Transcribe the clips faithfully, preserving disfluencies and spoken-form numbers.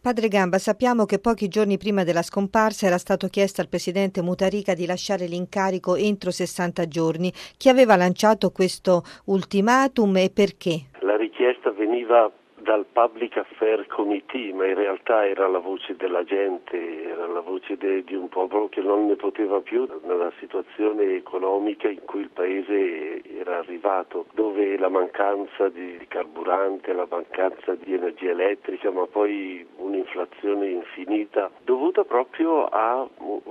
Padre Gamba, sappiamo che pochi giorni prima della scomparsa era stato chiesto al presidente Mutharika di lasciare l'incarico entro sessanta giorni. Chi aveva lanciato questo ultimatum e perché? La richiesta veniva dal Public Affairs Committee, ma in realtà era la voce della gente, era la voce de, di un popolo che non ne poteva più nella situazione economica in cui il paese era arrivato, dove la mancanza di carburante, la mancanza di energia elettrica, ma poi un'inflazione infinita, dovuta proprio a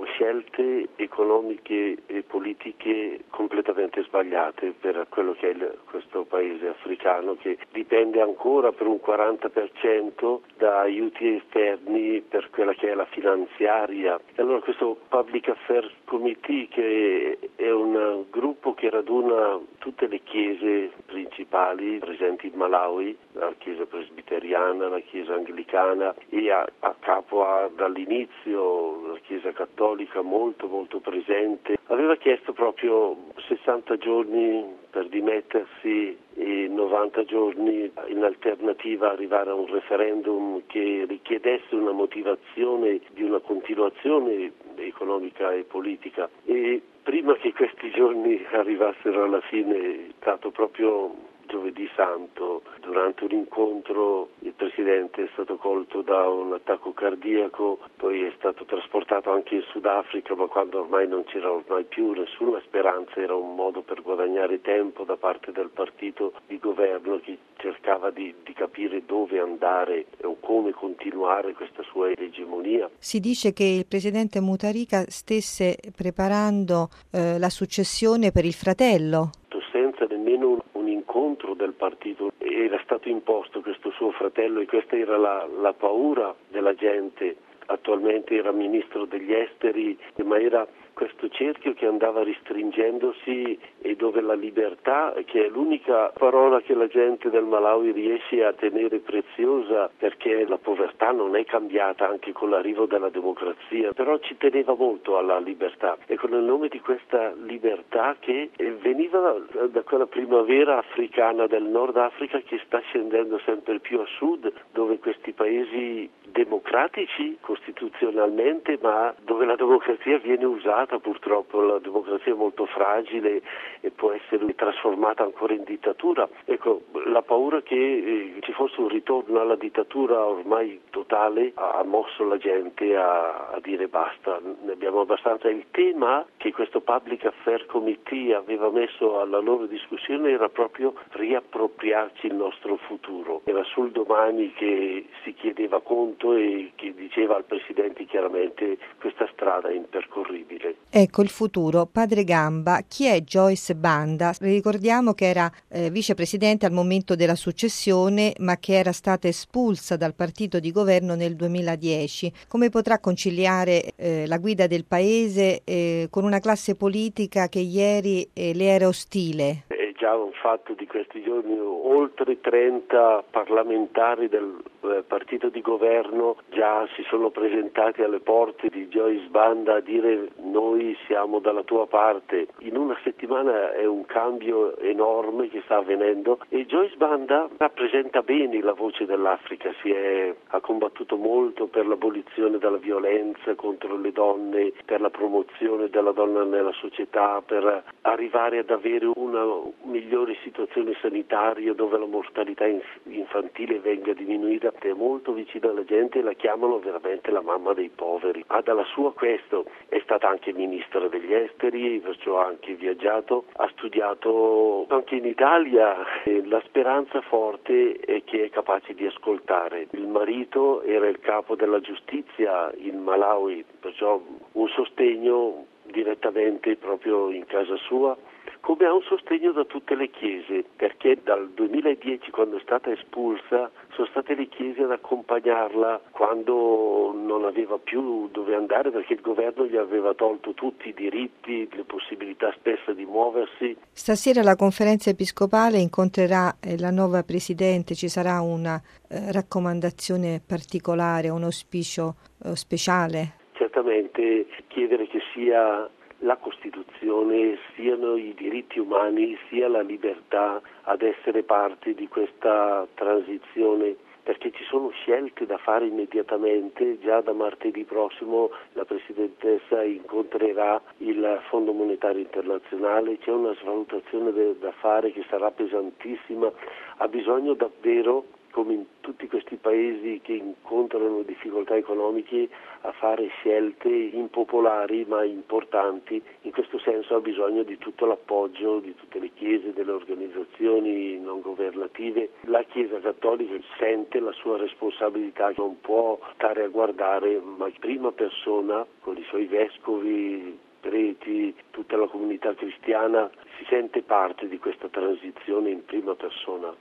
scelte economiche e politiche completamente sbagliate per quello che è il, questo paese africano, che dipende ancora per un quaranta per cento da aiuti esterni per quella che è la finanziaria. E allora questo Public Affairs Committee, che è un gruppo che raduna tutte le chiese principali presenti in Malawi, la chiesa presbiteriana, la chiesa anglicana, e a, a capo ha dall'inizio la chiesa cattolica molto molto presente, aveva chiesto proprio sessanta giorni per dimettersi e novanta giorni in alternativa arrivare a un referendum che richiedesse una motivazione di una continuazione economica e politica. E prima che questi giorni arrivassero alla fine, è stato proprio giovedì santo, durante un incontro il Presidente è stato colto da un attacco cardiaco, poi è stato trasportato anche in Sudafrica, ma quando ormai non c'era ormai più nessuna speranza, era un modo per guadagnare tempo da parte del partito di governo che cercava di, di capire dove andare o come continuare questa sua egemonia. Si dice che il Presidente Mutharika stesse preparando eh, la successione per il fratello. Senza nemmeno un, un incontro del partito era stato imposto questo suo fratello, e questa era la, la paura della gente. Attualmente era ministro degli esteri, ma era questo cerchio che andava restringendosi e dove la libertà, che è l'unica parola che la gente del Malawi riesce a tenere preziosa, perché la povertà non è cambiata anche con l'arrivo della democrazia, però ci teneva molto alla libertà, e con il nome di questa libertà che veniva da quella primavera africana del Nord Africa che sta scendendo sempre più a sud, dove questi paesi democratici costituzionalmente, ma dove la democrazia viene usata, purtroppo la democrazia è molto fragile e può essere trasformata ancora in dittatura. Ecco, la paura che eh, ci fosse un ritorno alla dittatura ormai totale ha mosso la gente a, a dire basta, ne abbiamo abbastanza. Il tema che questo Public Affairs Committee aveva messo alla loro discussione era proprio riappropriarci il nostro futuro. Era sul domani che si chiedeva conto e che diceva al Presidente chiaramente questa strada è impercorribile. Ecco il futuro. Padre Gamba, chi è Joyce Banda? Ricordiamo che era eh, vicepresidente al momento della successione, ma che era stata espulsa dal partito di governo nel duemiladieci. Come potrà conciliare eh, la guida del paese eh, con una classe politica che ieri eh, le era ostile? È già un fatto di questi giorni, oltre trenta parlamentari del eh, partito di governo già si sono presentati alle porte di Joyce Banda a dire noi siamo dalla tua parte. In una settimana è un cambio enorme che sta avvenendo, e Joyce Banda rappresenta bene la voce dell'Africa, si è, ha combattuto molto per l'abolizione della violenza contro le donne, per la promozione della donna nella società, per arrivare ad avere una migliore situazione sanitaria dove la mortalità infantile venga diminuita. È molto vicina alla gente e la chiamano veramente la mamma dei poveri. Ha dalla sua questo, è stata anche ministra degli esteri, perciò ha anche viaggiato, ha studiato anche in Italia. La speranza forte è che è capace di ascoltare. Il marito era il capo della giustizia in Malawi, perciò un sostegno direttamente proprio in casa sua, come ha un sostegno da tutte le chiese, perché dal duemiladieci, quando è stata espulsa, sono state le chiese ad accompagnarla quando non aveva più dove andare, perché il governo gli aveva tolto tutti i diritti, le possibilità stesse di muoversi. Stasera la conferenza episcopale incontrerà eh, la nuova presidente, ci sarà una eh, raccomandazione particolare, un auspicio eh, speciale? Certamente chiedere che sia la Costituzione, siano i diritti umani, sia la libertà ad essere parte di questa transizione perché ci sono scelte da fare immediatamente. Già da martedì prossimo la Presidentessa incontrerà il Fondo Monetario Internazionale, c'è una svalutazione de- da fare che sarà pesantissima, ha bisogno davvero, come in tutti questi paesi che incontrano difficoltà economiche, a fare scelte impopolari ma importanti. In questo senso ha bisogno di tutto l'appoggio di tutte le chiese, delle organizzazioni non governative. La Chiesa Cattolica sente la sua responsabilità, non può stare a guardare, ma in prima persona, con i suoi vescovi, preti, tutta la comunità cristiana si sente parte di questa transizione in prima persona.